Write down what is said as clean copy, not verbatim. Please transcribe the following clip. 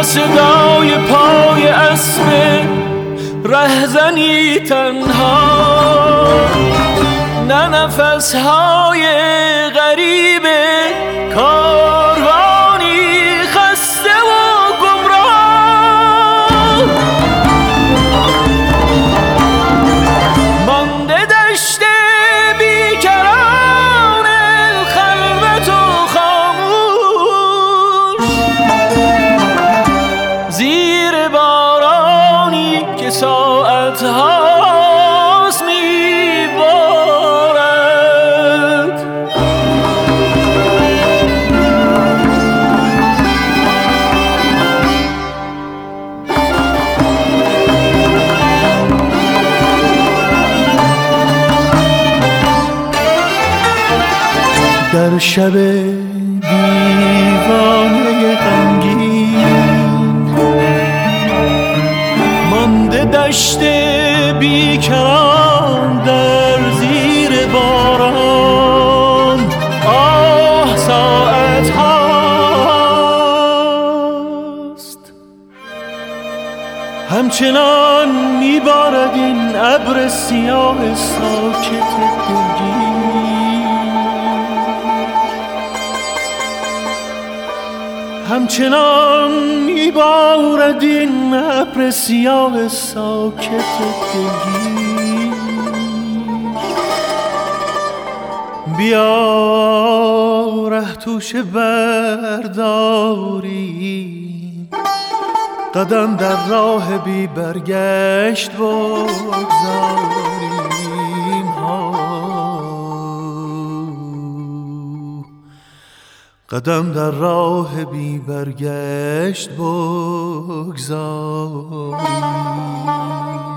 نه صدای پای اسب رهزنی تنها، نه نفسهای غریب کاروانی خسته و گمراه. مانده دشت بیکران خلوت و خاموش، زیر بارانی که ساعت هاست میبارد. در شب دیوانه غمگین مانده دشت بیکران در زیر باران. آه ساعت هاست همچنان میبارد این ابر سیاه ساکت دلگیر، همچنان میبارد این ابر سیاه ساکت دلگیر. بیا ره توشه برداریم، قدم در راه بی برگشت بگذاریم. قدم در راه بی برگشت بگذاریم.